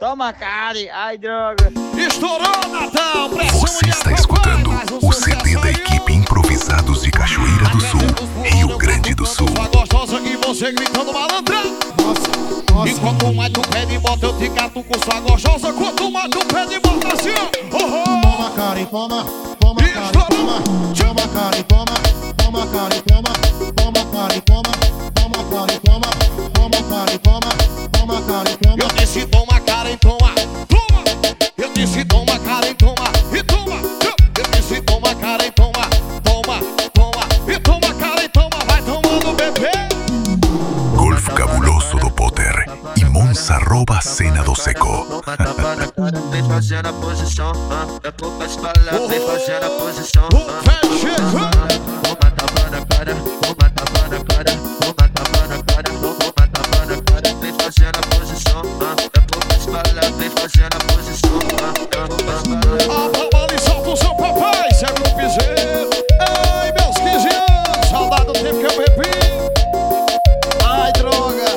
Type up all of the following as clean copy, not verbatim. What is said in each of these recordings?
Toma, Karen. Ai, droga. Estourou, Natal. Você está escutando o CD da equipe Improvisados de Cachoeira do Sul, Rio Grande do Sul. Gostosa e você gritando malandrão. E quanto mais tu pede bota, eu te cato com sua gostosa. Quanto mais tu pede bota assim, ó. Toma, Karen, toma. Toma, Karen, toma. Toma, Karen, toma. Toma, Karen, toma. Toma, Karen, toma. Toma, Karen, toma. Toma, Karen, toma. Toma, Karen, toma. Eu disse toma, Karen, toma. Toma. Eu disse toma, Karen, toma. E toma. Eu disse toma, Karen, toma. Toma, toma. E toma, Karen, toma. Vai tomando, bebê. Golf cabuloso do Potter e Monza rouba a cena do Seco. Vem fazendo a posição, é pouca espalha, vem fazendo a posição. Toma tapa na cara, toma tapa na cara, toma tapa na cara, toma tapa na cara. Vem fazendo a posição, é pouca espalha, vem fazendo a posição. Palma ali, solta o seu papai, segue o piseiro. Ai, meus 15 anos, saudade do tempo que eu bebi. Ai, droga.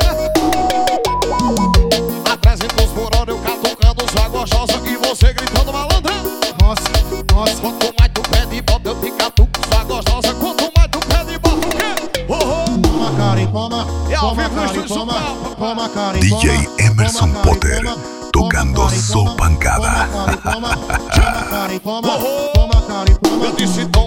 A 300 por hora eu catucando sua gostosa e você gritando malandrão. Nossa, nossa. Quanto mais tu pede bota, eu te catuco sua gostosa. Quanto mais tu pede bota, o quê? Toma, Karen, toma. É ao Toma, vivo no Karen, estúdio São toma. Paulo. Toma, Karen, DJ toma. Emerson Toma, Karen, Potter, toma. tocando Toma, Karen, só toma. pancada. Toma, Karen, toma. Toma, Karen, toma. Toma, Karen, toma. Eu disse toma.